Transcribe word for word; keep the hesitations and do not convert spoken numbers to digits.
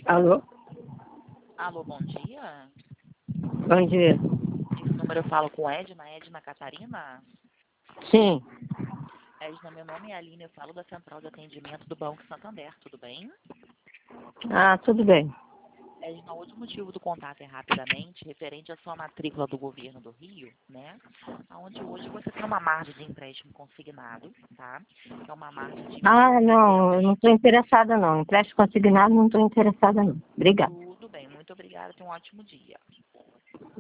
Alô? Alô, bom dia. Bom dia. Esse número eu falo com Edna, Edna Catarina. Sim. Edna, meu nome é Aline, eu falo da Central de Atendimento do Banco Santander, tudo bem? Ah, tudo bem. Edna, hoje o motivo do contato é rapidamente referente à sua matrícula do governo do Rio, né? Onde hoje você tem uma margem de empréstimo consignado, tá? Que é uma margem de Ah, não, eu mil e trezentos. não estou interessada não. Empréstimo consignado, não estou interessada não. Obrigada. Tudo bem, muito obrigada, tenha um ótimo dia.